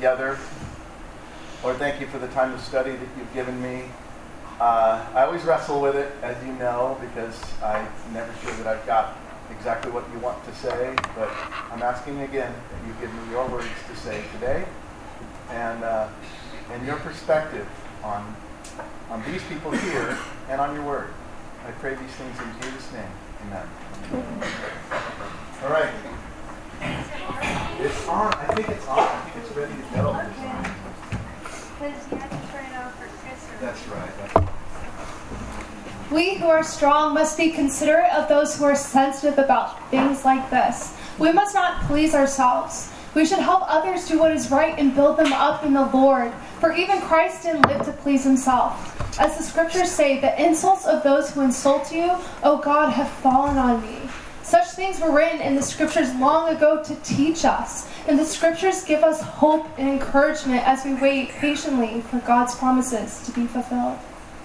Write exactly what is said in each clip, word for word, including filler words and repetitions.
together. Lord, thank you for the time of study that you've given me. Uh, I always wrestle with it, as you know, because I'm never sure that I've got exactly what you want to say, but I'm asking again that you give me your words to say today, and uh, and your perspective on on these people here and on your word. I pray these things in Jesus' name. Amen. All right. It's on. I think it's on. I think it's ready to go. Because you have to turn it on for Chris. That's right. We who are strong must be considerate of those who are sensitive about things like this. We must not please ourselves. We should help others do what is right and build them up in the Lord. For even Christ didn't live to please himself. As the scriptures say, the insults of those who insult you, O God, have fallen on me. Such things were written in the scriptures long ago to teach us. And the scriptures give us hope and encouragement as we wait patiently for God's promises to be fulfilled.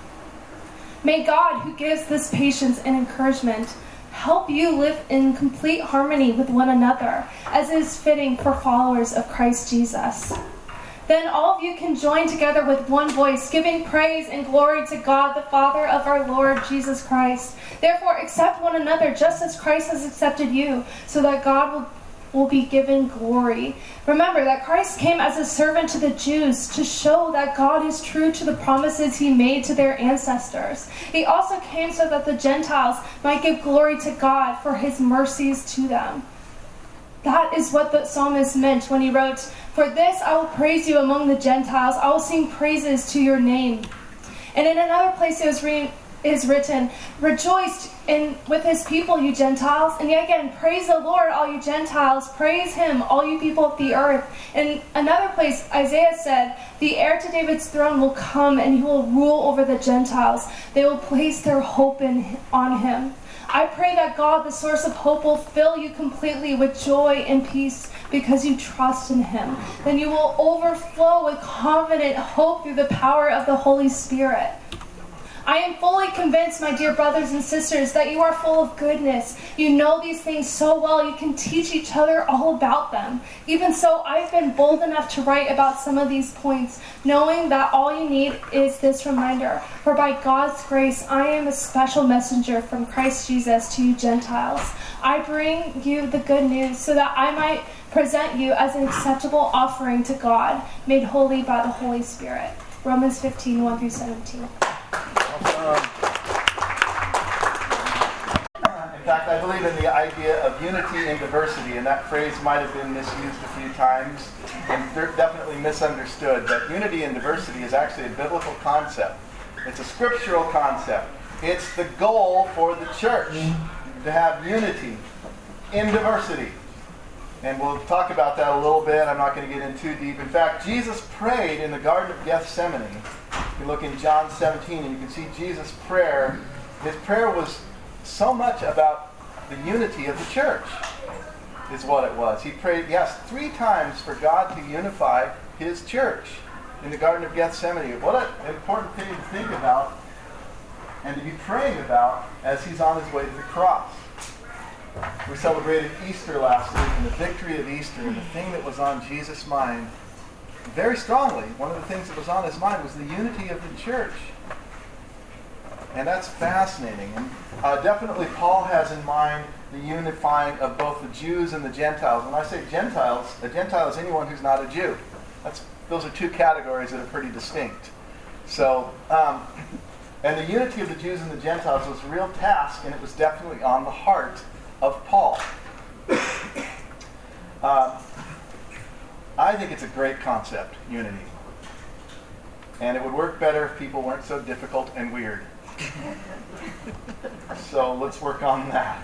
May God, who gives this patience and encouragement, help you live in complete harmony with one another, as is fitting for followers of Christ Jesus. Then all of you can join together with one voice, giving praise and glory to God, the Father of our Lord Jesus Christ. Therefore, accept one another just as Christ has accepted you, so that God will will be given glory. Remember that Christ came as a servant to the Jews to show that God is true to the promises he made to their ancestors. He also came so that the Gentiles might give glory to God for his mercies to them. That is what the psalmist meant when he wrote, "For this I will praise you among the Gentiles. I will sing praises to your name." And in another place it was re- is written, "Rejoice in with his people, you Gentiles." And yet again, "Praise the Lord, all you Gentiles. Praise him, all you people of the earth." In another place, Isaiah said, "The heir to David's throne will come, and he will rule over the Gentiles. They will place their hope in, on him." I pray that God, the source of hope, will fill you completely with joy and peace because you trust in him. Then you will overflow with confident hope through the power of the Holy Spirit. I am fully convinced, my dear brothers and sisters, that you are full of goodness. You know these things so well, you can teach each other all about them. Even so, I've been bold enough to write about some of these points, knowing that all you need is this reminder. For by God's grace, I am a special messenger from Christ Jesus to you Gentiles. I bring you the good news so that I might present you as an acceptable offering to God, made holy by the Holy Spirit. Romans fifteen, one through seventeen. Um, in fact, I believe in the idea of unity in diversity, and that phrase might have been misused a few times and definitely misunderstood, but unity in diversity is actually a biblical concept. It's a scriptural concept. It's the goal for the church to have unity in diversity. And we'll talk about that a little bit. I'm not going to get in too deep. In fact, Jesus prayed in the Garden of Gethsemane. You look in John seventeen and you can see Jesus' prayer. His prayer was so much about the unity of the church, is what it was. He prayed, yes, three times for God to unify his church in the Garden of Gethsemane. What an important thing to think about and to be praying about as he's on his way to the cross. We celebrated Easter last week, and the victory of Easter, and the thing that was on Jesus' mind very strongly, one of the things that was on his mind was the unity of the church. And that's fascinating. And uh, definitely Paul has in mind the unifying of both the Jews and the Gentiles. When I say Gentiles, a Gentile is anyone who's not a Jew. That's, those are two categories that are pretty distinct. So, um, and the unity of the Jews and the Gentiles was a real task, and it was definitely on the heart of Paul. Uh, I think it's a great concept, unity. And it would work better if people weren't so difficult and weird. So let's work on that.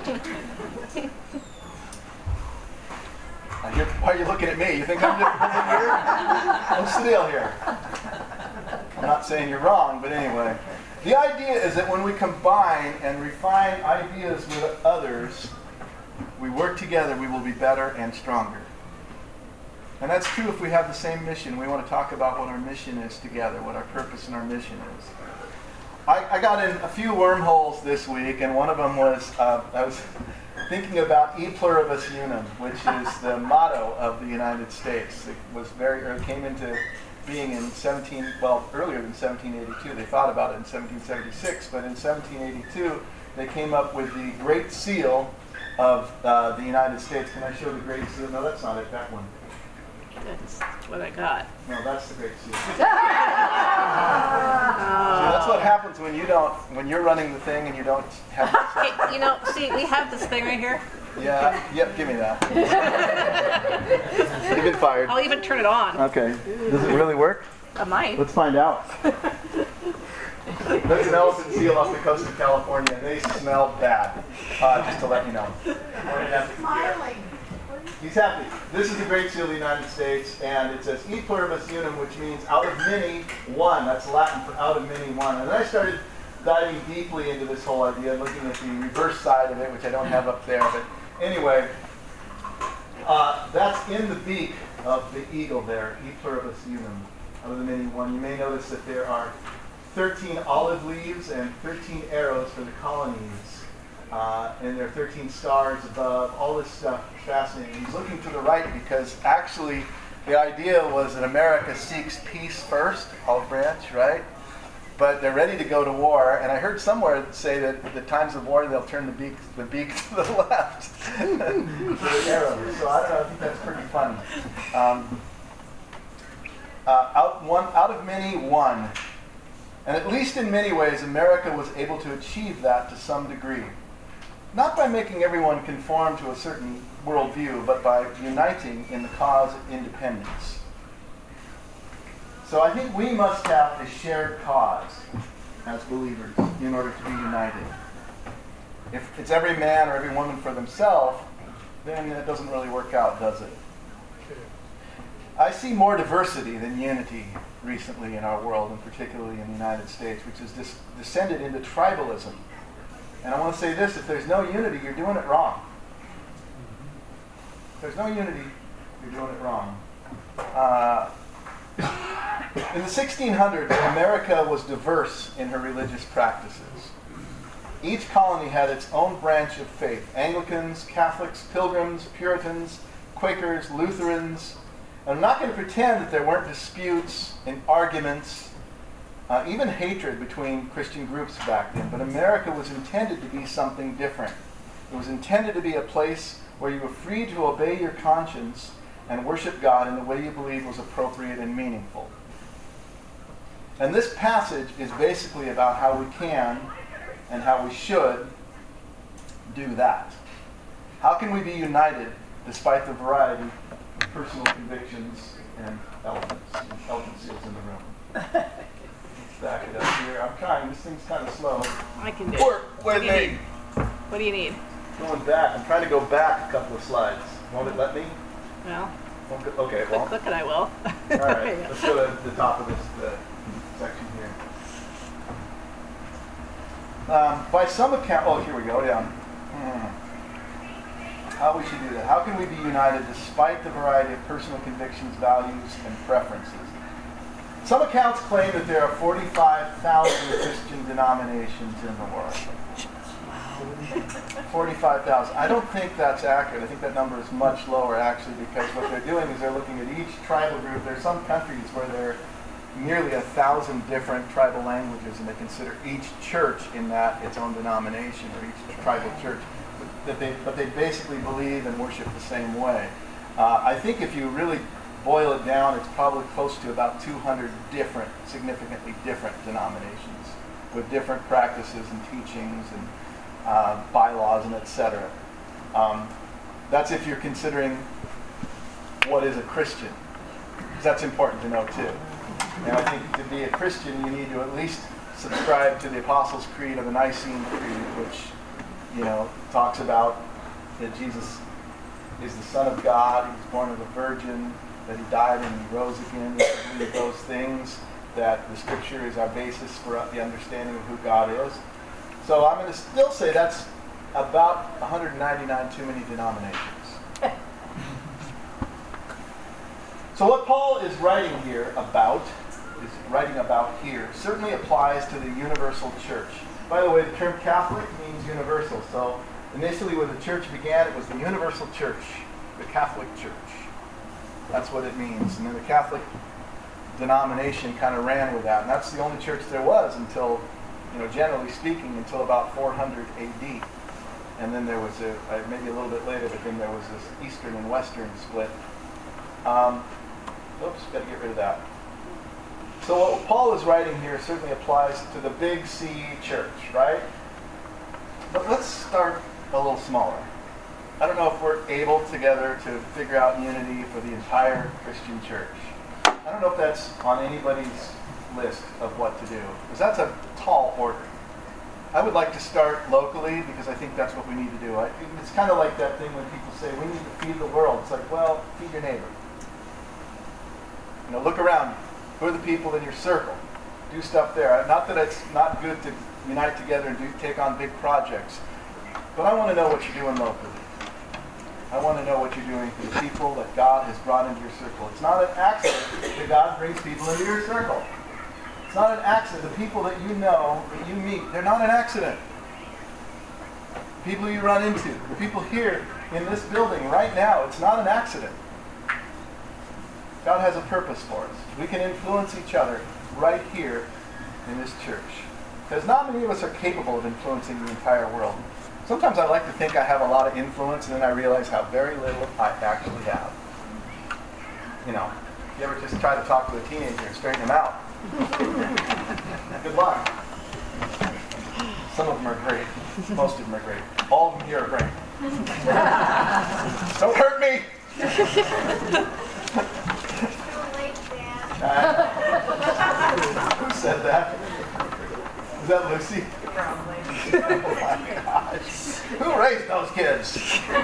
I hear, why are you looking at me? You think I'm difficult and weird? What's the deal here? I'm not saying you're wrong, but anyway. The idea is that when we combine and refine ideas with others, we work together, we will be better and stronger. And that's true if we have the same mission. We want to talk about what our mission is together, what our purpose and our mission is. I, I got in a few wormholes this week, and one of them was, uh, I was thinking about E pluribus unum, which is the motto of the United States. It was very, or it came into being in seventeen, well, earlier than seventeen eighty-two. They thought about it in seventeen seventy-six, but in seventeen eighty-two, they came up with the Great Seal of uh, the United States. Can I show the Great Seal? No, that's not it, that one. That's what I got. No, that's the Great Seal. See, that's what happens when you don't, when you're running the thing and you don't have. Hey, you know, see, we have this thing right here. Yeah, yep, give me that. You've been fired. I'll even turn it on. Okay. Does it really work? I might. Let's find out. That's an elephant seal off the coast of California, and they smell bad. Uh, just to let you know. Smiling. He's happy. This is the Great Seal of the United States, and it says E pluribus unum, which means out of many, one. That's Latin for out of many, one. And then I started diving deeply into this whole idea, looking at the reverse side of it, which I don't have up there. But anyway, uh, that's in the beak of the eagle there, E pluribus unum, out of the many, one. You may notice that there are thirteen olive leaves and thirteen arrows for the colonies. Uh, and there are thirteen stars above. All this stuff is fascinating. He's looking to the right because actually the idea was that America seeks peace first, olive branch, right? But they're ready to go to war. And I heard somewhere say that at the times of war, they'll turn the beak, the beak to the left. to the arrows. So I don't know, I think that's pretty funny. Um, uh, out, one, out of many, one. And at least in many ways, America was able to achieve that to some degree. Not by making everyone conform to a certain worldview, but by uniting in the cause of independence. So I think we must have a shared cause as believers in order to be united. If it's every man or every woman for themselves, then it doesn't really work out, does it? I see more diversity than unity recently in our world, and particularly in the United States, which has dis- descended into tribalism. And I want to say this, if there's no unity, you're doing it wrong. If there's no unity, you're doing it wrong. Uh, in the sixteen hundreds, America was diverse in her religious practices. Each colony had its own branch of faith. Anglicans, Catholics, Pilgrims, Puritans, Quakers, Lutherans. And I'm not going to pretend that there weren't disputes and arguments, Uh, even hatred between Christian groups back then, but America was intended to be something different. It was intended to be a place where you were free to obey your conscience and worship God in the way you believed was appropriate and meaningful. And this passage is basically about how we can and how we should do that. How can we be united despite the variety of personal convictions and elephants, elephant seals in the room? Back it up here. I'm trying. This thing's kind of slow. I can do it. Work What with do you me. need? What do you need? Going back. I'm trying to go back a couple of slides. Won't it let me? Well, Won't it- Okay. click, Well. click and I will. All right. There you go. Let's go to the top of this the section here. Um, by some account. Oh, here we go. Yeah. Hmm. How we should do that? How can we be united despite the variety of personal convictions, values, and preferences? Some accounts claim that there are forty-five thousand Christian denominations in the world. forty-five thousand. I don't think that's accurate. I think that number is much lower, actually, because what they're doing is they're looking at each tribal group. There are some countries where there are nearly a thousand different tribal languages, and they consider each church in that its own denomination, or each tribal church. That they, but they basically believe and worship the same way. Uh, I think if you really boil it down, it's probably close to about two hundred different, significantly different denominations with different practices and teachings and uh, bylaws and et cetera. Um, that's if you're considering what is a Christian, because that's important to know too. And I think to be a Christian, you need to at least subscribe to the Apostles' Creed or the Nicene Creed, which, you know, talks about that Jesus is the Son of God, he was born of a virgin, that he died and he rose again. We believe those things, that the Scripture is our basis for the understanding of who God is. So I'm going to still say that's about one hundred ninety-nine too many denominations. So what Paul is writing here about, is writing about here, certainly applies to the universal church. By the way, the term Catholic means universal. So Initially, when the church began, it was the universal church, the Catholic Church. That's what it means. And then the Catholic denomination kind of ran with that. And that's the only church there was until, you know, generally speaking, until about four hundred A D. And then there was, a, maybe a little bit later, but then there was this Eastern and Western split. Um, oops, got to get rid of that. So what Paul is writing here certainly applies to the big C church, right? But let's start a little smaller. I don't know if we're able together to figure out unity for the entire Christian church. I don't know if that's on anybody's list of what to do, because that's a tall order. I would like to start locally because I think that's what we need to do. I, it's kind of like that thing when people say, we need to feed the world. It's like, well, feed your neighbor. You know, look around. Who are the people in your circle? Do stuff there. Not that it's not good to unite together and do, take on big projects, but I want to know what you're doing locally. I want to know what you're doing for the people that God has brought into your circle. It's not an accident that God brings people into your circle. It's not an accident. The people that you know, that you meet, they're not an accident. People you run into, the people here in this building right now, it's not an accident. God has a purpose for us. We can influence each other right here in this church. Because not many of us are capable of influencing the entire world. Sometimes I like to think I have a lot of influence, and then I realize how very little I actually have. You know, you ever just try to talk to a teenager and straighten them out? Good luck. Some of them are great. Most of them are great. All of them here are great. Don't hurt me! Uh, who said that? Is that Lucy? Probably. Oh my gosh. Who raised those kids?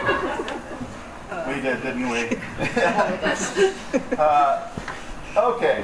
We did, didn't we? uh, okay.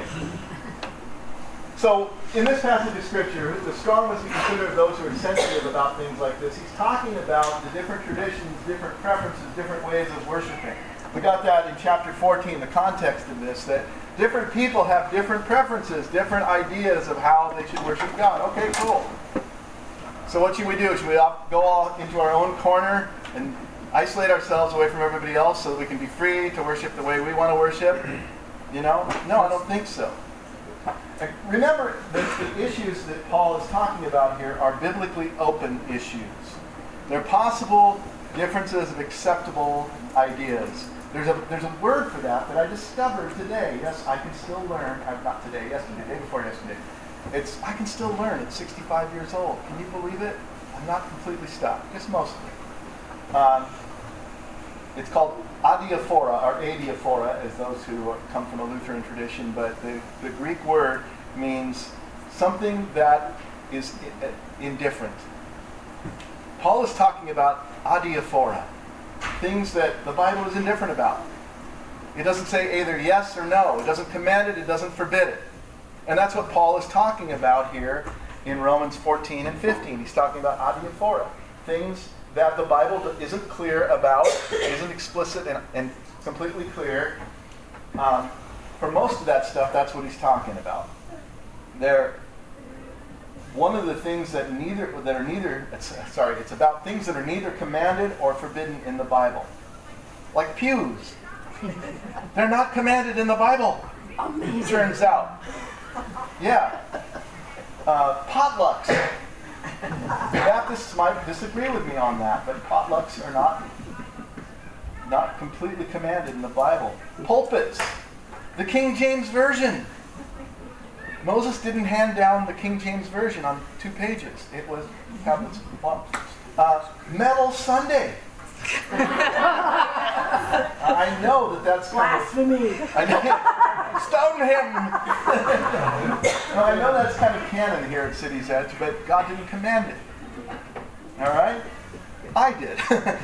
So, in this passage of Scripture, the strong must be considered of those who are sensitive about things like this. He's talking about the different traditions, different preferences, different ways of worshiping. We got that in chapter fourteen, the context of this, that different people have different preferences, different ideas of how they should worship God. Okay, cool. So what should we do? Should we all go all into our own corner and isolate ourselves away from everybody else so that we can be free to worship the way we want to worship? You know? No, I don't think so. Remember that the issues that Paul is talking about here are biblically open issues. They're possible differences of acceptable ideas. There's a there's a word for that that I discovered today. Yes, I can still learn. Uh, not today, yesterday, day before yesterday. It's I can still learn at sixty-five years old. Can you believe it? I'm not completely stuck, just mostly. Um, it's called adiaphora, or adiaphora, as those who come from a Lutheran tradition. But the, the Greek word means something that is indifferent. Paul is talking about adiaphora, things that the Bible is indifferent about. It doesn't say either yes or no. It doesn't command it. It doesn't forbid it. And that's what Paul is talking about here in Romans fourteen and fifteen. He's talking about adiaphora, things that the Bible isn't clear about, isn't explicit and, and completely clear. Um, for most of that stuff, that's what he's talking about. They're one of the things that neither that are neither it's, sorry, it's about things that are neither commanded or forbidden in the Bible. Like pews. They're not commanded in the Bible. Amazing. It turns out. Yeah. Uh, potlucks. The Baptists might disagree with me on that, but potlucks are not not completely commanded in the Bible. Pulpits. The King James Version. Moses didn't hand down the King James Version on two pages. It was tablets. Uh, Metal Sunday. I know that that's blasphemy. I know, stone him. No, I know that's kind of canon here at City's Edge, but God didn't command it. All right, I did.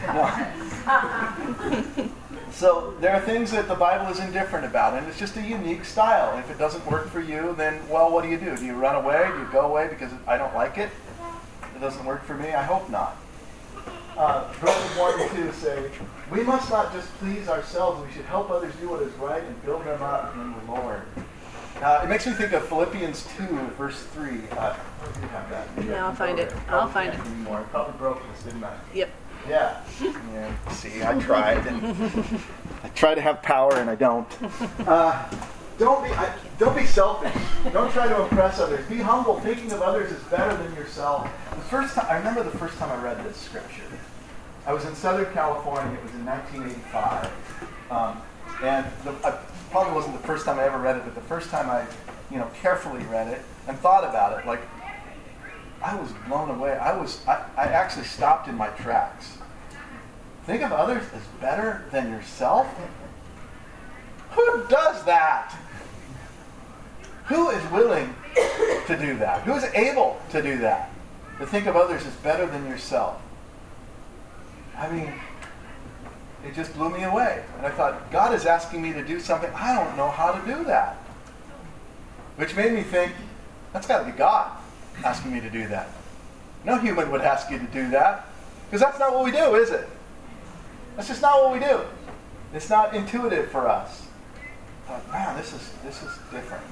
No. So there are things that the Bible is indifferent about, and it's just a unique style. If it doesn't work for you, then, well, what do you do? Do you run away? Do you go away because I don't like it? It doesn't work for me? I hope not. Uh, verses one and two say, we must not just please ourselves. We should help others do what is right and build them up in the Lord. Uh, it makes me think of Philippians two, verse three. Uh, where do you have that? Yeah, I'll find it. I'll find it. Anymore. I probably broke this, didn't I? Yep. Yeah. Yeah. See, I tried. I try to have power, and I don't. Uh, don't be. I, don't be selfish. Don't try to impress others. Be humble. Thinking of others is better than yourself. The first time I remember the first time I read this scripture. I was in Southern California. It was in nineteen eighty-five, um, and the, I, probably wasn't the first time I ever read it, but the first time I, you know, carefully read it and thought about it, like I was blown away. I was. I, I actually stopped in my tracks. Think of others as better than yourself? Who does that? Who is willing to do that? Who is able to do that? To think of others as better than yourself? I mean, it just blew me away. And I thought, God is asking me to do something. I don't know how to do that. Which made me think, that's got to be God asking me to do that. No human would ask you to do that. Because that's not what we do, is it? That's just not what we do. It's not intuitive for us. I thought, man, this is this is different.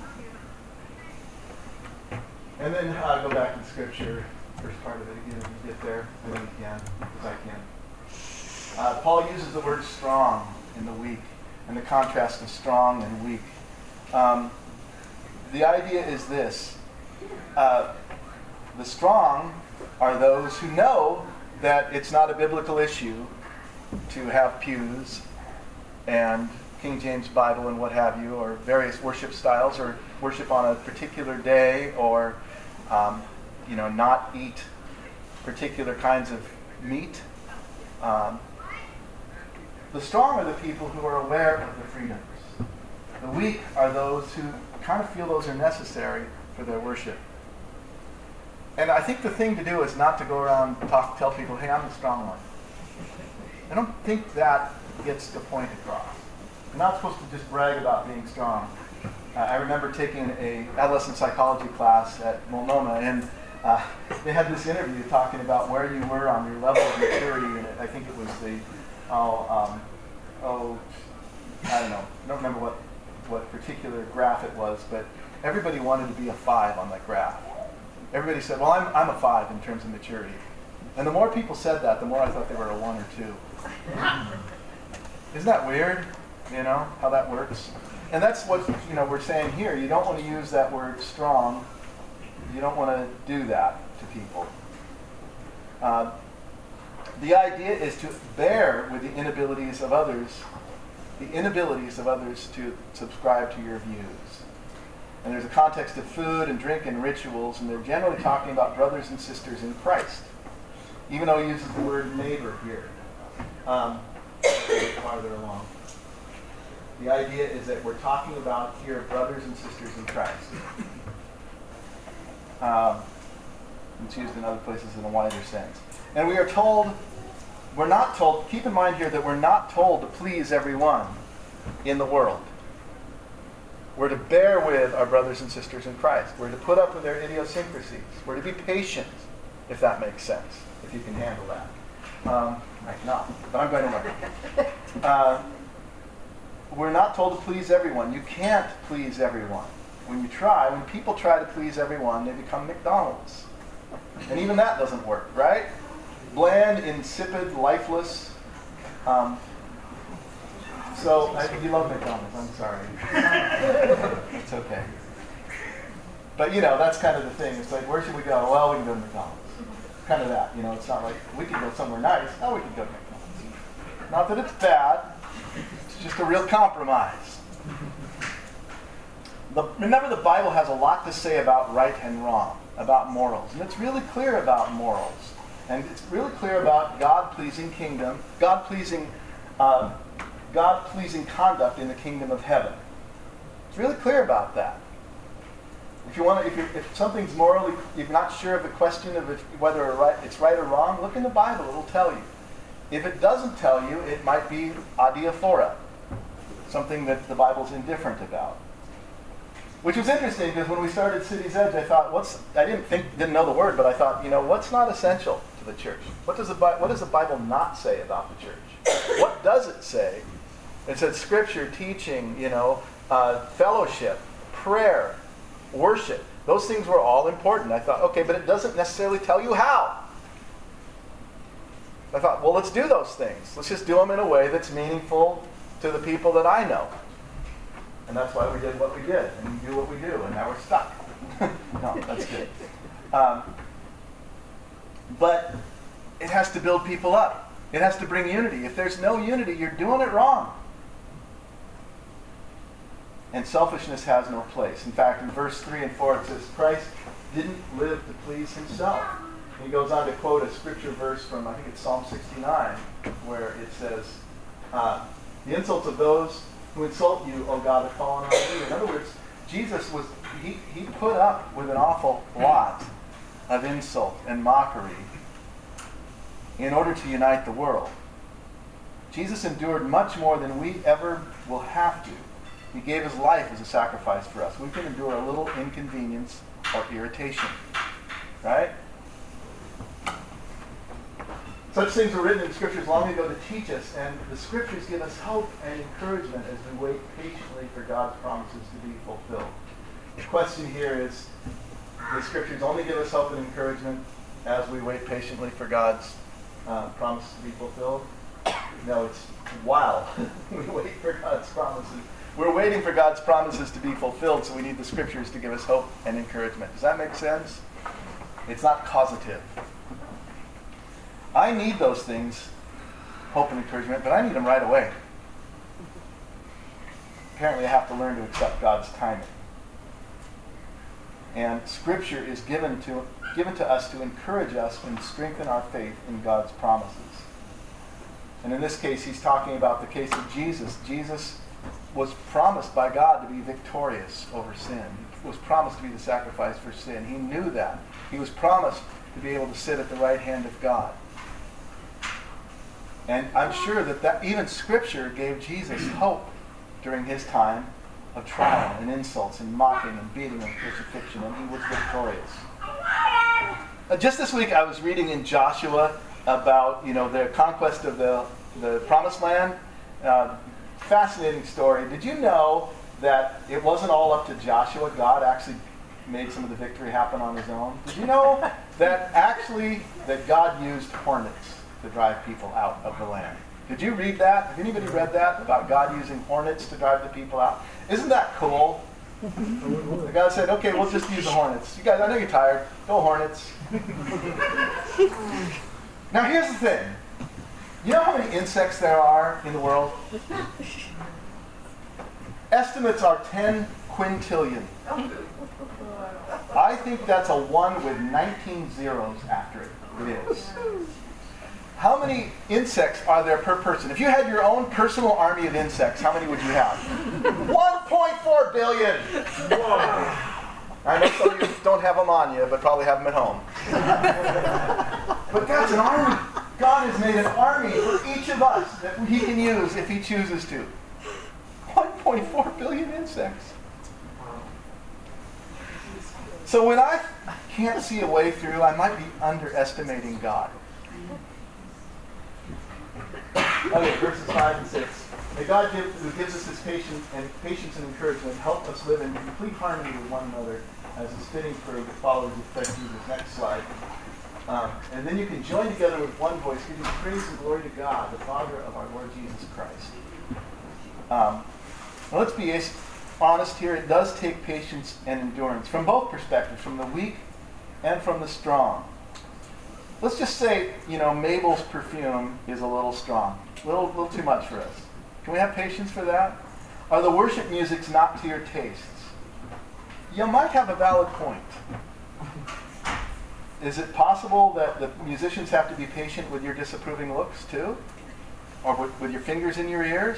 And then uh, go back to Scripture, first part of it again, if you get there. I think you can, because I can. Uh, Paul uses the word strong in the weak, and the contrast of strong and weak. Um, the idea is this. Uh, the strong are those who know that it's not a biblical issue to have pews and King James Bible and what have you, or various worship styles, or worship on a particular day, or um, you know, not eat particular kinds of meat. Um, the strong are the people who are aware of the freedoms. The weak are those who kind of feel those are necessary for their worship. And I think the thing to do is not to go around and talk, tell people, hey, I'm the strong one. I don't think that gets the point across. You're not supposed to just brag about being strong. Uh, I remember taking a adolescent psychology class at Multnomah, and uh, they had this interview talking about where you were on your level of maturity, and it, I think it was the, oh, um, oh, I don't know, I don't remember what, what particular graph it was, but everybody wanted to be a five on that graph. Everybody said, well, I'm, I'm a five in terms of maturity. And the more people said that, the more I thought they were a one or two. Isn't that weird? You know, how that works? And that's what, you know, we're saying here. You don't want to use that word strong. You don't want to do that to people. Uh, the idea is to bear with the inabilities of others, the inabilities of others to subscribe to your views. And there's a context of food and drink and rituals, and they're generally talking about brothers and sisters in Christ, even though he uses the word neighbor here. Um, farther along. The idea is that we're talking about here brothers and sisters in Christ. Um, it's used in other places in a wider sense. And we are told, we're not told, keep in mind here that we're not told to please everyone in the world. We're to bear with our brothers and sisters in Christ. We're to put up with their idiosyncrasies. We're to be patient, if that makes sense, if you can handle that. Um, I cannot, but I'm going to learn. Uh, we're not told to please everyone. You can't please everyone. When you try, when people try to please everyone, they become McDonald's. And even that doesn't work, right? Bland, insipid, lifeless. Um, so, I, you love McDonald's, I'm sorry. It's okay. But, you know, that's kind of the thing. It's like, where should we go? Well, we can go to McDonald's. Kind of that, you know, it's not like we can go somewhere nice. No, we can go to McDonald's. Not that it's bad, it's just a real compromise. The, remember, the Bible has a lot to say about right and wrong, about morals. And it's really clear about morals. And it's really clear about God-pleasing kingdom, God-pleasing uh, God-pleasing conduct in the kingdom of heaven. It's really clear about that. If you want to, if, you're, if something's morally, you're not sure of the question of if, whether or right, it's right or wrong, look in the Bible. It will tell you. If it doesn't tell you, it might be adiaphora, something that the Bible's indifferent about. Which was interesting because when we started City's Edge, I thought, what's? I didn't think, didn't know the word, but I thought, you know, what's not essential to the church? What does the What does the Bible not say about the church? What does it say? It said Scripture, teaching, you know, uh, fellowship, prayer, worship. Those things were all important. I thought, okay, but it doesn't necessarily tell you how. I thought, well, let's do those things. Let's just do them in a way that's meaningful to the people that I know. And that's why we did what we did, and we do what we do, and now we're stuck. No, that's good. Um, but it has to build people up. It has to bring unity. If there's no unity, you're doing it wrong. And selfishness has no place. In fact, in verse three and four, it says, Christ didn't live to please himself. And he goes on to quote a scripture verse from, I think it's Psalm sixty-nine, where it says, uh, the insults of those who insult you, O God, have fallen on you. In other words, Jesus was, he, he put up with an awful lot of insult and mockery in order to unite the world. Jesus endured much more than we ever will have to. He gave his life as a sacrifice for us. We can endure a little inconvenience or irritation. Right? Such things were written in the Scriptures long ago to teach us, and the Scriptures give us hope and encouragement as we wait patiently for God's promises to be fulfilled. The question here is, the Scriptures only give us hope and encouragement as we wait patiently for God's uh, promises to be fulfilled? No, it's while we wait for God's promises. We're waiting for God's promises to be fulfilled, so we need the Scriptures to give us hope and encouragement. Does that make sense? It's not causative. I need those things, hope and encouragement, but I need them right away. Apparently I have to learn to accept God's timing. And Scripture is given to, given to us to encourage us and strengthen our faith in God's promises. And in this case, he's talking about the case of Jesus. Jesus was promised by God to be victorious over sin. He was promised to be the sacrifice for sin. He knew that. He was promised to be able to sit at the right hand of God. And I'm sure that, that even Scripture gave Jesus hope during his time of trial and insults and mocking and beating and crucifixion, and he was victorious. Uh, just this week I was reading in Joshua about, you know, the conquest of the, the Promised Land. Uh, fascinating story. Did you know that it wasn't all up to Joshua? God actually made some of the victory happen on his own. Did you know that actually that God used hornets to drive people out of the land? Did you read that? Have anybody read that about God using hornets to drive the people out? Isn't that cool? The God said, okay, we'll just use the hornets. You guys, I know you're tired. Go hornets. Now here's the thing. You know how many insects there are in the world? Estimates are ten quintillion. I think that's a one with nineteen zeros after it. It is. How many insects are there per person? If you had your own personal army of insects, how many would you have? one point four billion. I know some of you don't have them on you, but probably have them at home. But that's an army. God has made an army for each of us that he can use if he chooses to. one point four billion insects. So when I can't see a way through, I might be underestimating God. Okay, verses five and six. May God, give, who gives us his patience and patience and encouragement, help us live in complete harmony with one another, as is fitting for the followers of Christ Jesus. Next slide. Um, and then you can join together with one voice, giving praise and glory to God, the Father of our Lord Jesus Christ. Um, now let's be honest here. It does take patience and endurance from both perspectives, from the weak and from the strong. Let's just say, you know, Mabel's perfume is a little strong, a little, little too much for us. Can we have patience for that? Are the worship musics not to your tastes? You might have a valid point. Is it possible that the musicians have to be patient with your disapproving looks too? Or with, with your fingers in your ears?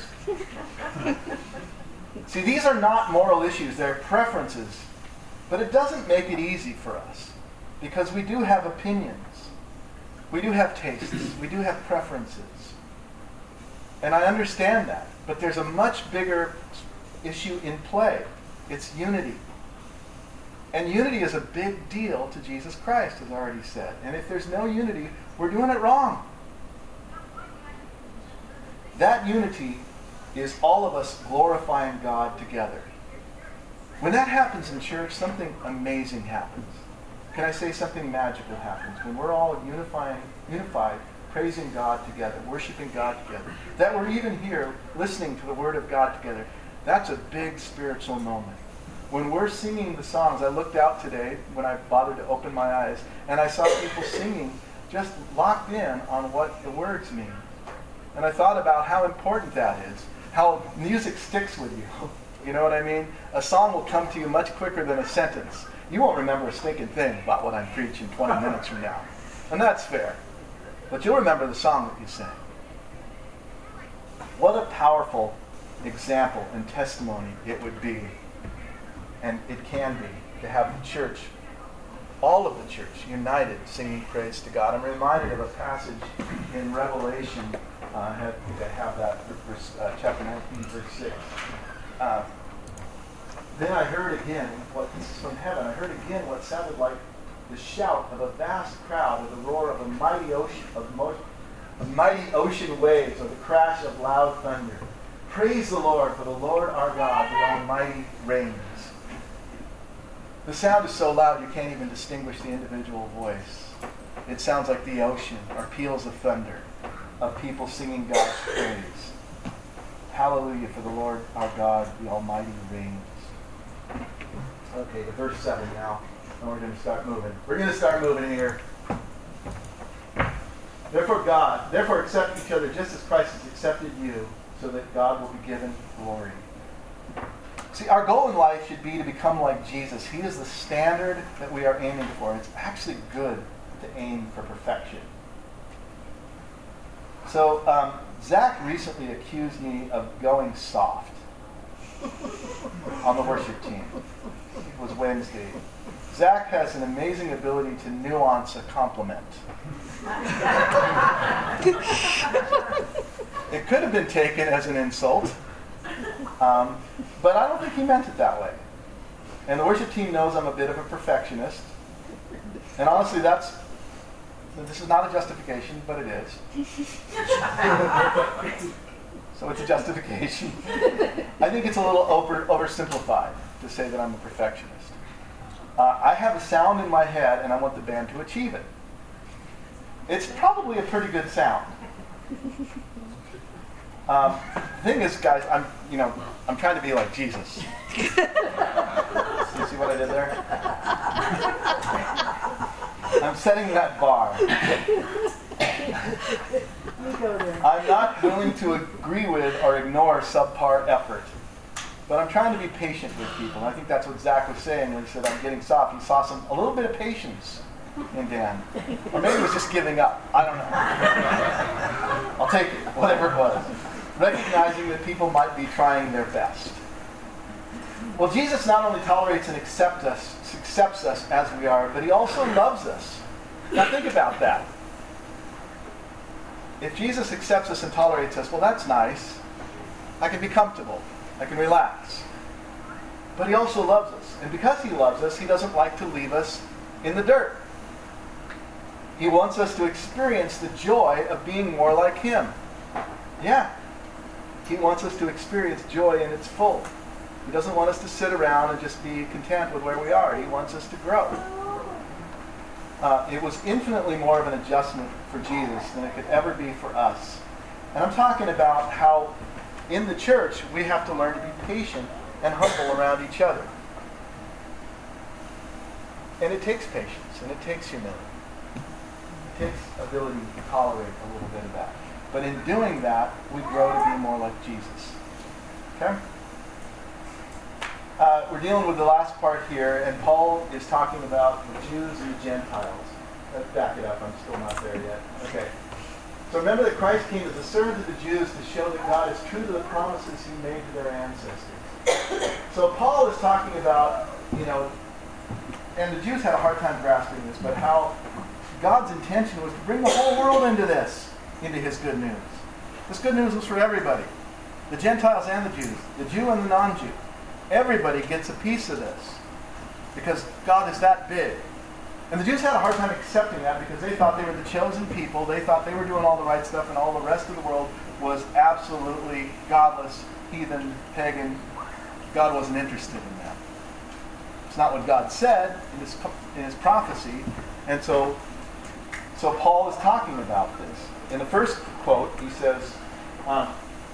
See, these are not moral issues, they're preferences. But it doesn't make it easy for us, because we do have opinions. We do have tastes. We do have preferences. And I understand that. But there's a much bigger issue in play. It's unity. And unity is a big deal to Jesus Christ, as I already said. And if there's no unity, we're doing it wrong. That unity is all of us glorifying God together. When that happens in church, something amazing happens. Can I say something magical happens? When we're all unifying, unified, praising God together, worshiping God together, that we're even here listening to the Word of God together, that's a big spiritual moment. When we're singing the songs, I looked out today when I bothered to open my eyes, and I saw people singing just locked in on what the words mean. And I thought about how important that is, how music sticks with you. You know what I mean? A song will come to you much quicker than a sentence. You won't remember a stinking thing about what I'm preaching twenty minutes from now. And that's fair. But you'll remember the song that you sang. What a powerful example and testimony it would be, and it can be, to have the church, all of the church, united singing praise to God. I'm reminded of a passage in Revelation. Uh, I have- I think I have that, verse, uh, chapter nineteen, verse six. Uh, then I heard again, what this is from heaven, I heard again what sounded like the shout of a vast crowd, or the roar of a mighty ocean, of, mo- of mighty ocean waves, or the crash of loud thunder. Praise the Lord, for the Lord our God, the Almighty, reigns. The sound is so loud you can't even distinguish the individual voice. It sounds like the ocean, or peals of thunder, of people singing God's praise. Hallelujah, for the Lord our God, the Almighty, reigns. Okay, to verse seven now. And we're going to start moving. We're going to start moving here. Therefore God, therefore accept each other just as Christ has accepted you, so that God will be given glory. See, our goal in life should be to become like Jesus. He is the standard that we are aiming for. It's actually good to aim for perfection. So, um, Zach recently accused me of going soft on the worship team. It was Wednesday. Zach has an amazing ability to nuance a compliment. It could have been taken as an insult, um, but I don't think he meant it that way. And the worship team knows I'm a bit of a perfectionist. And honestly, that's, this is not a justification, but it is. So it's a justification. I think it's a little over, oversimplified to say that I'm a perfectionist. Uh, I have a sound in my head, and I want the band to achieve it. It's probably a pretty good sound. Um, the thing is, guys, I'm, you know, I'm trying to be like Jesus. You see what I did there? I'm setting that bar. I'm not willing to agree with or ignore subpar effort. But I'm trying to be patient with people. And I think that's what Zach was saying when he said I'm getting soft. He saw some a little bit of patience in Dan. Or maybe he was just giving up. I don't know. I'll take it, whatever it was. Recognizing that people might be trying their best. Well, Jesus not only tolerates and accepts us, accepts us as we are, but he also loves us. Now think about that. If Jesus accepts us and tolerates us, well, that's nice. I can be comfortable. I can relax. But he also loves us. And because he loves us, he doesn't like to leave us in the dirt. He wants us to experience the joy of being more like him. Yeah. He wants us to experience joy in its full. He doesn't want us to sit around and just be content with where we are. He wants us to grow. Uh, it was infinitely more of an adjustment for Jesus than it could ever be for us. And I'm talking about how in the church we have to learn to be patient and humble around each other. And it takes patience and it takes humility. It takes ability to tolerate a little bit of that. But in doing that, we grow to be more like Jesus. Okay? Uh, we're dealing with the last part here, and Paul is talking about the Jews and the Gentiles. Let's back it up. I'm still not there yet. Okay. So remember that Christ came as a servant to the Jews to show that God is true to the promises he made to their ancestors. So Paul is talking about, you know, and the Jews had a hard time grasping this, but how God's intention was to bring the whole world into this, into his good news. This good news was for everybody. The Gentiles and the Jews. The Jew and the non-Jew. Everybody gets a piece of this. Because God is that big. And the Jews had a hard time accepting that because they thought they were the chosen people. They thought they were doing all the right stuff and all the rest of the world was absolutely godless, heathen, pagan. God wasn't interested in that. It's not what God said in his, in his prophecy. And so, so Paul is talking about this. in the first quote, he says, um,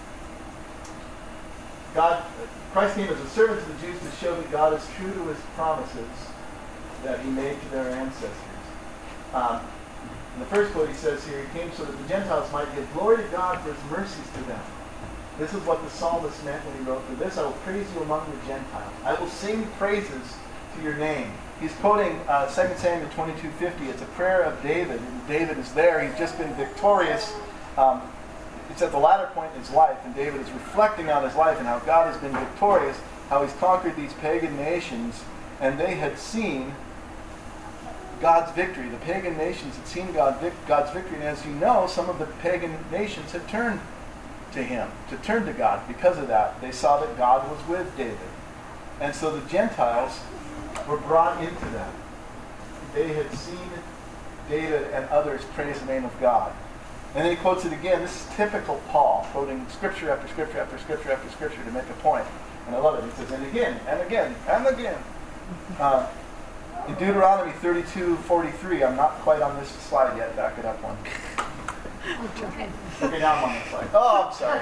God, Christ came as a servant to the Jews to show that God is true to his promises that he made to their ancestors. Um, in the first quote he says here, he came so that the Gentiles might give glory to God for his mercies to them. This is what the psalmist meant when he wrote, "For this I will praise you among the Gentiles. I will sing praises to your name." He's quoting uh, Second Samuel twenty-two fifty. It's a prayer of David. And David is there. He's just been victorious. Um, it's at the latter point in his life, and David is reflecting on his life and how God has been victorious, how he's conquered these pagan nations, and they had seen God's victory. The pagan nations had seen God, God's victory, and as you know, some of the pagan nations had turned to him, to turn to God. Because of that, they saw that God was with David. And so the Gentiles were brought into that. They had seen David and others praise the name of God. And then he quotes it again. This is typical Paul, quoting scripture after scripture after scripture after scripture to make a point. And I love it. He says, and again, and again, and again. Uh, in Deuteronomy thirty-two forty-three, I'm not quite on this slide yet. Back it up one. Okay, now I'm on the slide. Oh, I'm sorry.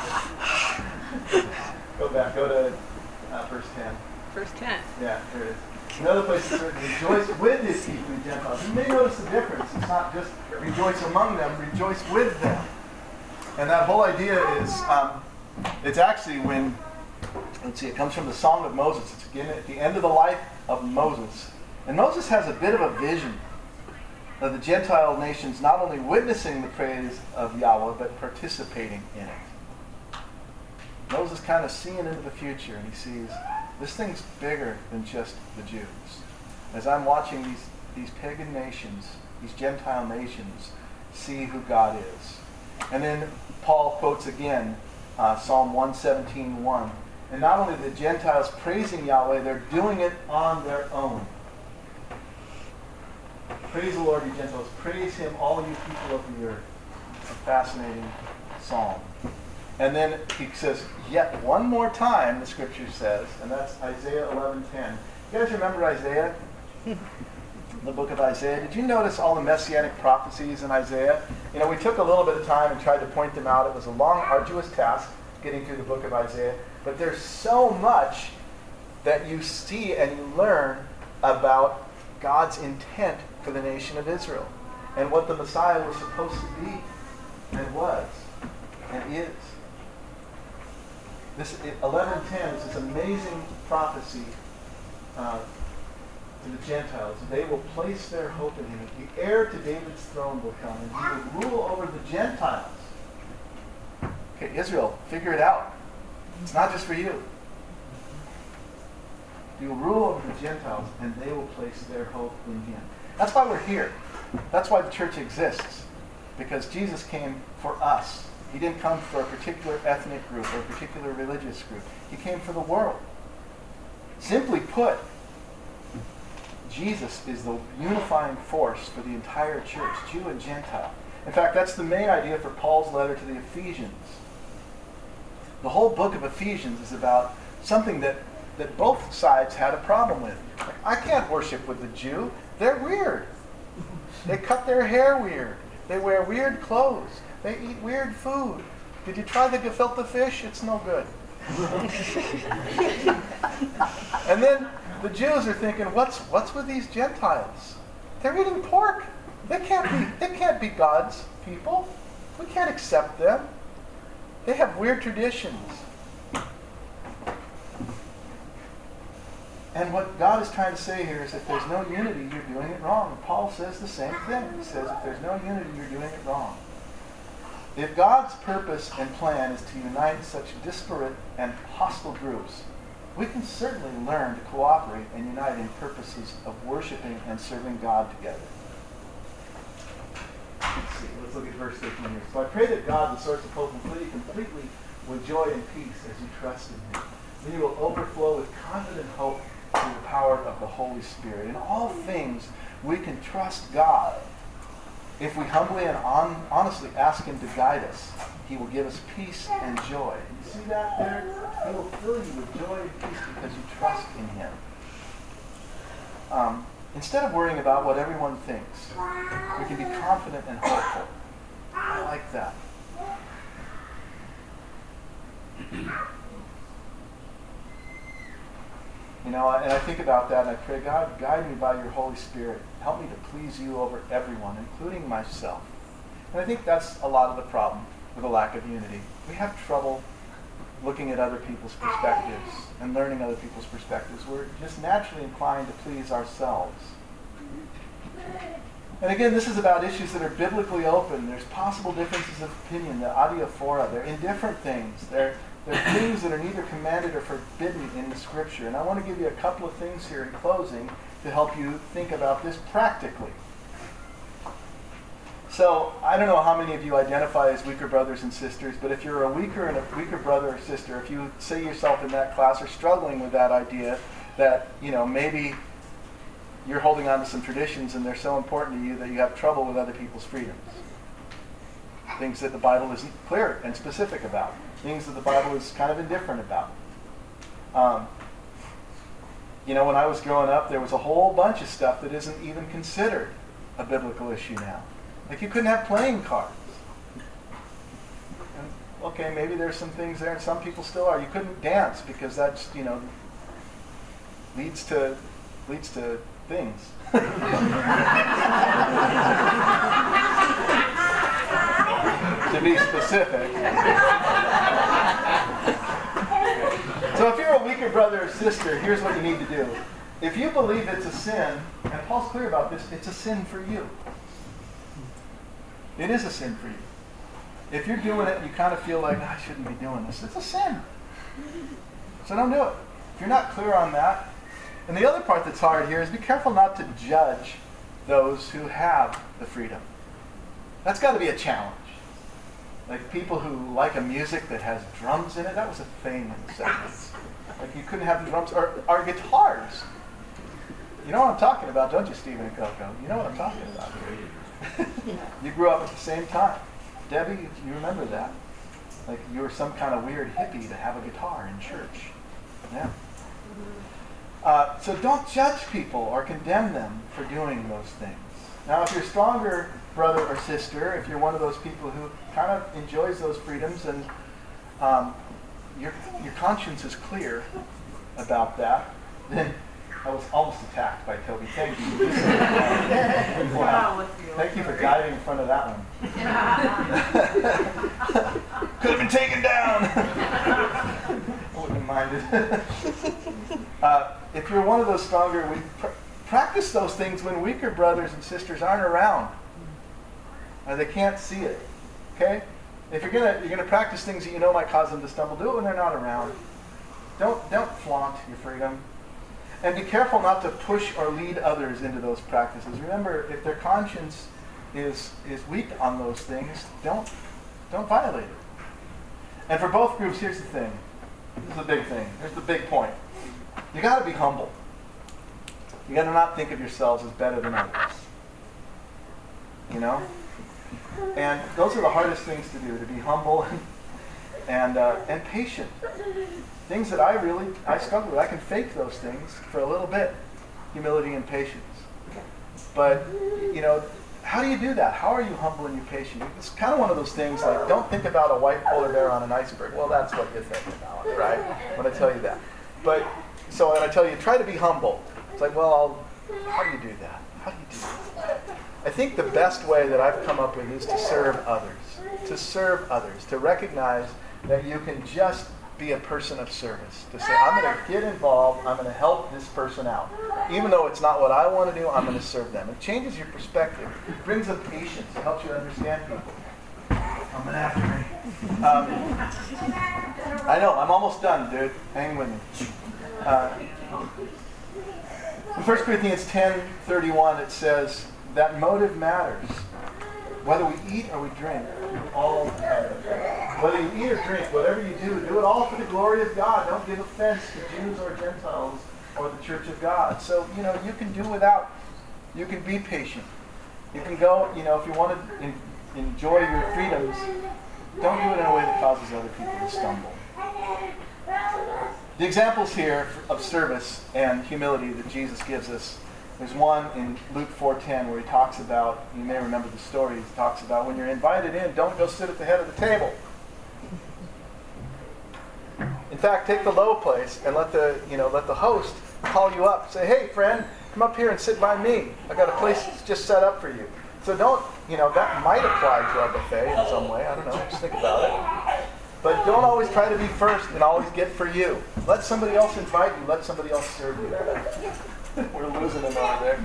Go back. Go to uh, verse ten. Verse ten. Yeah, here it is. Another place is written, rejoice with his people, the Gentiles. You may notice the difference. It's not just rejoice among them, rejoice with them. And that whole idea is, um, it's actually when, let's see, it comes from the Song of Moses. It's again at the end of the life of Moses. And Moses has a bit of a vision of the Gentile nations not only witnessing the praise of Yahweh, but participating in it. Moses kind of seeing into the future, and he sees this thing's bigger than just the Jews. As I'm watching these, these pagan nations, these Gentile nations, see who God is. And then Paul quotes again uh, Psalm one seventeen one. And not only the Gentiles praising Yahweh, they're doing it on their own. Praise the Lord, you Gentiles. Praise him, all you people of the earth. It's a fascinating psalm. And then he says, yet one more time, the scripture says, and that's Isaiah eleven ten. You guys remember Isaiah? The book of Isaiah. Did you notice all the messianic prophecies in Isaiah? You know, we took a little bit of time and tried to point them out. It was a long, arduous task getting through the book of Isaiah. But there's so much that you see and you learn about God's intent for the nation of Israel and what the Messiah was supposed to be and was and is. This eleven ten is this amazing prophecy uh, to the Gentiles. They will place their hope in him. The heir to David's throne will come, and he will rule over the Gentiles. Okay, Israel, figure it out. It's not just for you. He will rule over the Gentiles, and they will place their hope in him. That's why we're here. That's why the church exists. Because Jesus came for us. He didn't come for a particular ethnic group or a particular religious group. He came for the world. Simply put, Jesus is the unifying force for the entire church, Jew and Gentile. In fact, that's the main idea for Paul's letter to the Ephesians. The whole book of Ephesians is about something that, that both sides had a problem with. Like, I can't worship with the Jew. They're weird. They cut their hair weird. They wear weird clothes. They eat weird food. Did you try the gefilte fish? It's no good. And then the Jews are thinking, what's what's with these Gentiles? They're eating pork. They can't be they can't be God's people. We can't accept them. They have weird traditions. And what God is trying to say here is if there's no unity, you're doing it wrong. Paul says the same thing. He says if there's no unity, you're doing it wrong. If God's purpose and plan is to unite such disparate and hostile groups, we can certainly learn to cooperate and unite in purposes of worshiping and serving God together. Let's see. Let's look at verse thirteen here. So I pray that God, the source of hope, will fill you completely with joy and peace as you trust in him. Then you will overflow with confident hope through the power of the Holy Spirit. In all things, we can trust God. If we humbly and on, honestly ask him to guide us, he will give us peace and joy. You see that there? He will fill you with joy and peace because you trust in him. Um, instead of worrying about what everyone thinks, we can be confident and hopeful. I like that. You know, and I think about that and I pray, God, guide me by your Holy Spirit. Help me to please you over everyone, including myself. And I think that's a lot of the problem with a lack of unity. We have trouble looking at other people's perspectives and learning other people's perspectives. We're just naturally inclined to please ourselves. And again, this is about issues that are biblically open. There's possible differences of opinion, the adiaphora. They're indifferent things. They're, they're things that are neither commanded or forbidden in the Scripture. And I want to give you a couple of things here in closing to help you think about this practically. So, I don't know how many of you identify as weaker brothers and sisters, but if you're a weaker and a weaker brother or sister, if you say yourself in that class are struggling with that idea that, you know, maybe you're holding on to some traditions and they're so important to you that you have trouble with other people's freedoms. Things that the Bible isn't clear and specific about. Things that the Bible is kind of indifferent about. Um, you know, when I was growing up, there was a whole bunch of stuff that isn't even considered a biblical issue now. Like you couldn't have playing cards. And, okay, maybe there's some things there, and some people still are. You couldn't dance because that's, you know, leads to leads to things. To be specific. So if you're a weaker brother or sister, here's what you need to do. If you believe it's a sin, and Paul's clear about this, it's a sin for you. It is a sin for you. If you're doing it and you kind of feel like, oh, I shouldn't be doing this, it's a sin. So don't do it. If you're not clear on that. And the other part that's hard here is be careful not to judge those who have the freedom. That's got to be a challenge. Like people who like a music that has drums in it, that was a thing in the seventies. Like you couldn't have the drums, or, or guitars. You know what I'm talking about, don't you, Stephen and Coco? You know what I'm talking about. You grew up at the same time. Debbie, you, you remember that. Like you were some kind of weird hippie to have a guitar in church. Yeah. Uh, so don't judge people or condemn them for doing those things. Now, if you're a stronger brother or sister, if you're one of those people who kind of enjoys those freedoms and um, your your conscience is clear about that, then I was almost attacked by Toby. Thank you. Wow. Thank you for diving in front of that one. Could have been taken down. I wouldn't have minded. uh, if you're one of those stronger, we pr- practice those things when weaker brothers and sisters aren't around, or they can't see it. Okay? If you're gonna you're gonna practice things that you know might cause them to stumble, do it when they're not around. Don't don't flaunt your freedom. And be careful not to push or lead others into those practices. Remember, if their conscience is is weak on those things, don't don't violate it. And for both groups, here's the thing. This is the big thing. Here's the big point. You got to be humble. You got to not think of yourselves as better than others. You know? And those are the hardest things to do, to be humble and and, uh, and patient. Things that I really, I struggle with. I can fake those things for a little bit. Humility and patience. But, you know, how do you do that? How are you humble and you patient? It's kind of one of those things like, don't think about a white polar bear on an iceberg. Well, that's what you think about, right? When I tell you that. But, so when I tell you, try to be humble. It's like, well, I'll, how do you do that? How do you do that? I think the best way that I've come up with is to serve others. To serve others. To recognize that you can just be a person of service. To say, I'm going to get involved, I'm going to help this person out. Even though it's not what I want to do, I'm going to serve them. It changes your perspective. It brings up patience. It helps you understand people. Coming after me. Um, I know, I'm almost done, dude. Hang with me. Uh, in First Corinthians ten thirty-one, it says that motive matters. Whether we eat or we drink, all matter. Whether you eat or drink, whatever you do, do it all for the glory of God. Don't give offense to Jews or Gentiles or the church of God. So, you know, you can do without. You can be patient. You can go, you know, if you want to in, enjoy your freedoms, don't do it in a way that causes other people to stumble. The examples here of service and humility that Jesus gives us There's one in Luke four ten where he talks about, you may remember the story, he talks about when you're invited in, don't go sit at the head of the table. In fact, take the low place and let the, you know, let the host call you up. Say, hey, friend, come up here and sit by me. I got a place that's just set up for you. So don't, you know, that might apply to our buffet in some way. I don't know. Just think about it. But don't always try to be first and always get for you. Let somebody else invite you. Let somebody else serve you. We're losing them over there.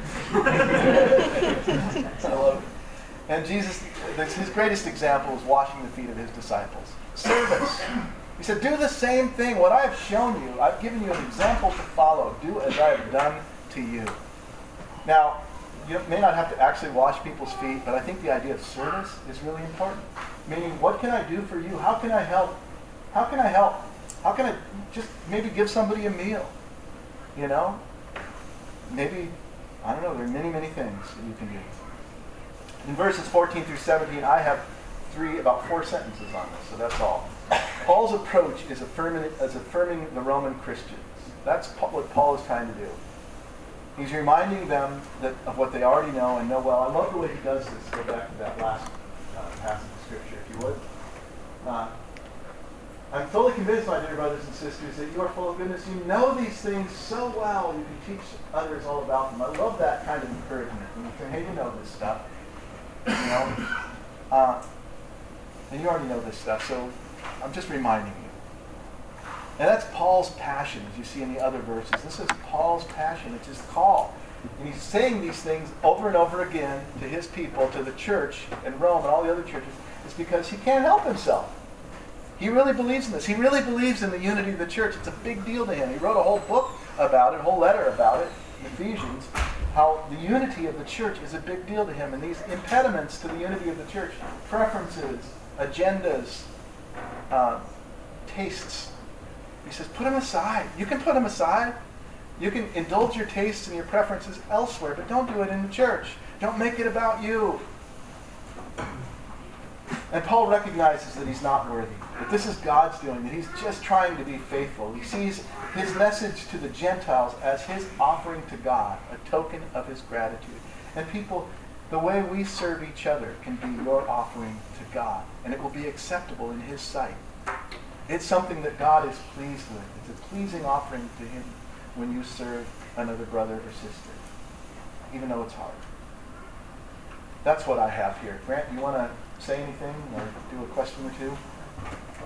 I love it. And Jesus, his greatest example is washing the feet of his disciples. Service. He said, do the same thing. What I have shown you, I've given you an example to follow. Do as I have done to you. Now, you may not have to actually wash people's feet, but I think the idea of service is really important. Meaning, what can I do for you? How can I help? How can I help? How can I just maybe give somebody a meal? You know? Maybe, I don't know, there are many, many things that you can do. In verses fourteen through seventeen, I have three, about four sentences on this, so that's all. Paul's approach is affirming, is affirming the Roman Christians. That's what Paul is trying to do. He's reminding them that of what they already know and know well. I love the way he does this. Go back to that last uh, passage of Scripture, if you would. Uh, I'm fully convinced, my dear brothers and sisters, that you are full of goodness. You know these things so well, you can teach others all about them. I love that kind of encouragement. When you say, hey, you know this stuff. You know? Uh, and you already know this stuff, so I'm just reminding you. And that's Paul's passion, as you see in the other verses. This is Paul's passion. It's his call. And he's saying these things over and over again to his people, to the church in Rome and all the other churches. It's because he can't help himself. He really believes in this. He really believes in the unity of the church. It's a big deal to him. He wrote a whole book about it, a whole letter about it, Ephesians, how the unity of the church is a big deal to him. And these impediments to the unity of the church, preferences, agendas, uh, tastes, he says, put them aside. You can put them aside. You can indulge your tastes and your preferences elsewhere, but don't do it in the church. Don't make it about you. And Paul recognizes that he's not worthy, that this is God's doing, that he's just trying to be faithful. He sees his message to the Gentiles as his offering to God, a token of his gratitude. And people, the way we serve each other can be your offering to God, and it will be acceptable in his sight. It's something that God is pleased with. It's a pleasing offering to him when you serve another brother or sister, even though it's hard. That's what I have here. Grant, you want to say anything or do a question or two?